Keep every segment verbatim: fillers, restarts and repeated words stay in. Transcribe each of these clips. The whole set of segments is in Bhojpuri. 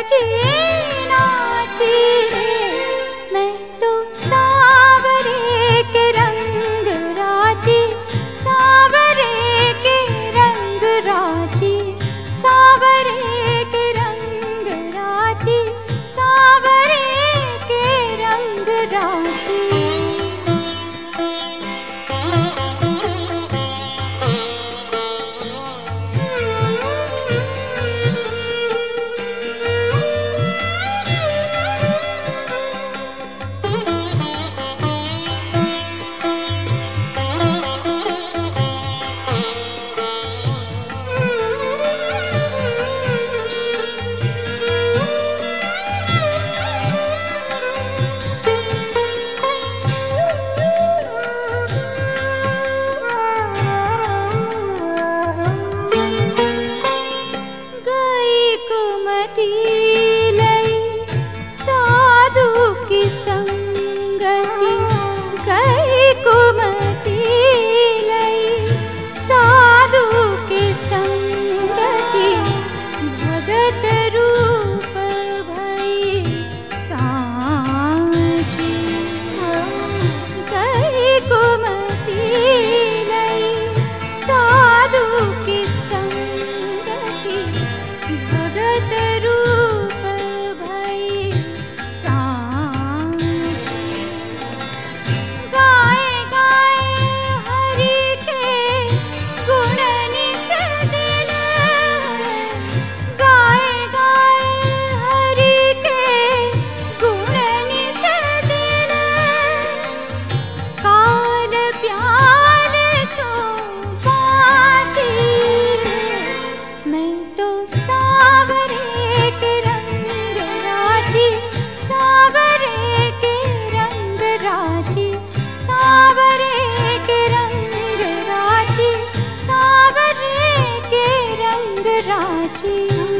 तजे नाची रे, मैं तो सावरे के रंग राजी, सावरे के रंग राजी, सावरे के रंग राजी, सावरे के रंग राजी। साधु की संगति गई कुमति लई, साधु की संगति भगत रूप भई सांची, गई कुमति लई, साधु की संगति भगत रूप भई सांची। गाए गाए हरि के गुण निस दिन, गाए गाए हरि के गुण निस दिन, काल प्याल सो पाची, मैं तो सावरे के रंग राजी, सावरे के रंग राजी, सावरे के रंग राजी, सावरे के रंग राजी।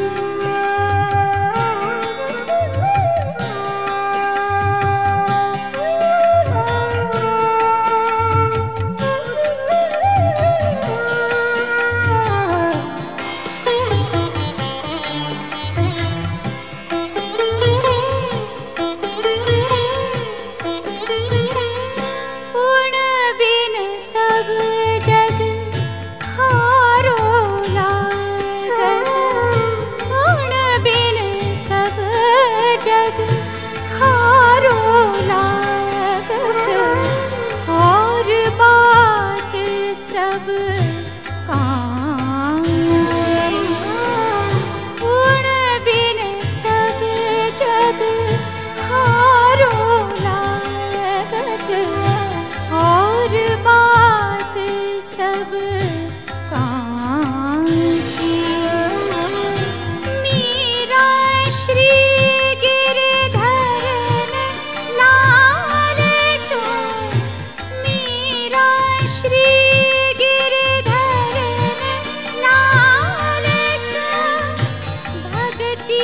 सब जग हारो लागत, गुण बिन सब जग हारो लागत, और बात सब कांचे, गुण बिन सब जग हारो लागत, और बात सब कांची। मीरा श्री गिरधर लाल सो, मीरा श्री गिरधर लाल सो, भगति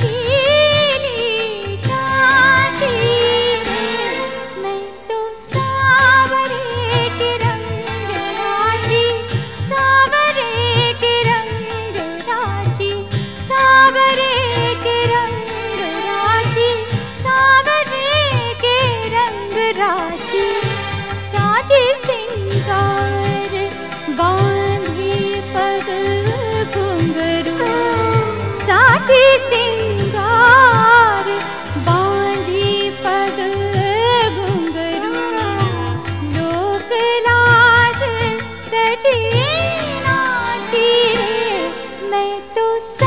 रसीली चाची, मैं तो सावरे के रंग राजी, सावरे के रंग राजी, सावरे के रंग राजी, सावरे के रंग राजी। साजे सिंगार बांधी पग घुंघरू, साजे सिंगार बांधी पग घुंघरू, लोक लाज तजे नाची रे, मैं तो